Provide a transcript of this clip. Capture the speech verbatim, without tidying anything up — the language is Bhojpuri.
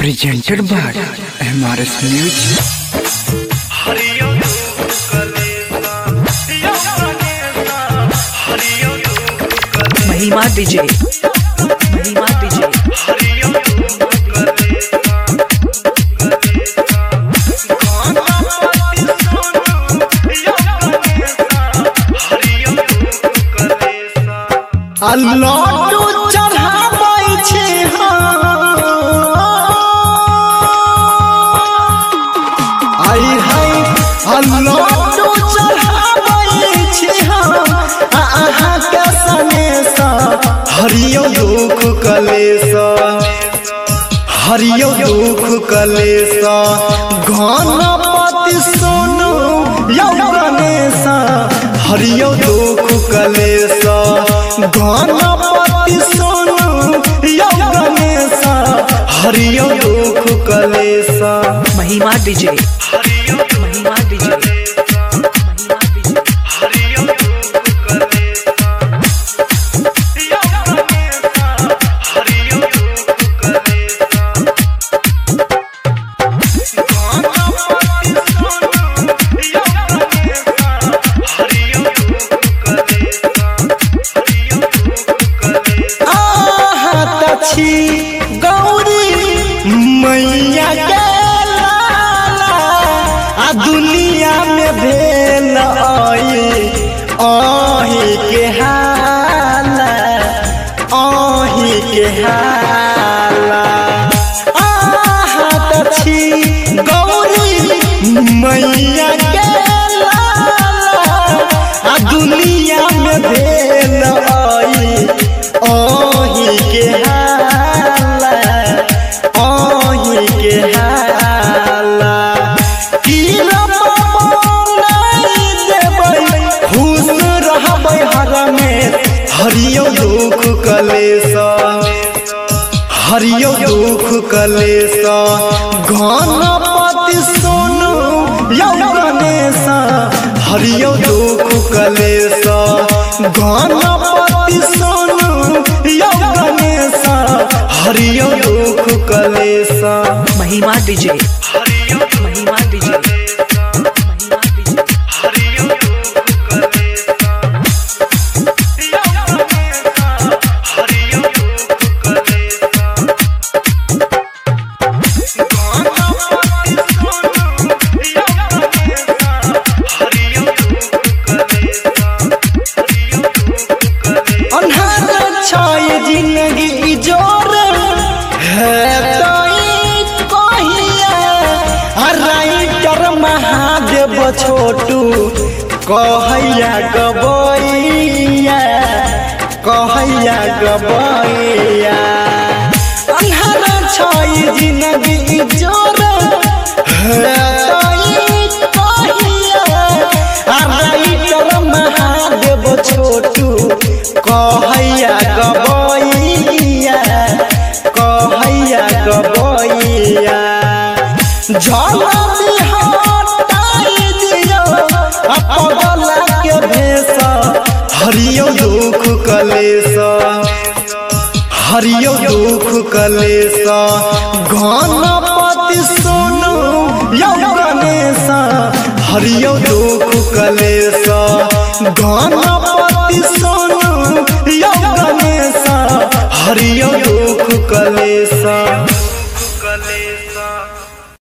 presented by M R S Music. Mahima DJ Mahima DJ लड्डू चढ़ाबै छी आई हाय लड्डू चढ़ाबै छी अहाँ के सनेसा हरियो दुख कलेसा हरियो दुख कलेसा गणपति सुनु यौ गणेशा हरियो दुख कलेसा गणपति सुनु यौ गणेशा हरियो दुख कलेसा। महिमा डीजे महिमा डीजे गौरी मैया के लाला आ दुनिया में भेल आई आही के हाला आही के हाला आहत छी गौरी मैया के लाला आ दुनिया में भेल आई आही के हाला आही के हाला की खुश रहबै हर में हरियो दुख कलेसा हरियो दुख कलेसा गणपति सुनु यौ गणेशा हरियो दुख कलेसा गणपति सुनु यौ गणेशा हरियो दुख कलेसा। महिमा डीजे महिमा डीजे जिंदगी जोर है तो राइटर महादेव छोटू कहैया गबैया कहैया गबैया अन्हारा छै जिंदगी जोर है तो राइटर महादेव छोटू कहैया गबैया कहैया गबैया झलक हटाई दियो अपगला के भेसा हरियो दुख कलेसा हरियो दुख कलेसा गणपति सुनु यौ गणेशा हरियो दुख कलेसा गणपति सुनु यौ गणेशा हरियो दुख कलेसा।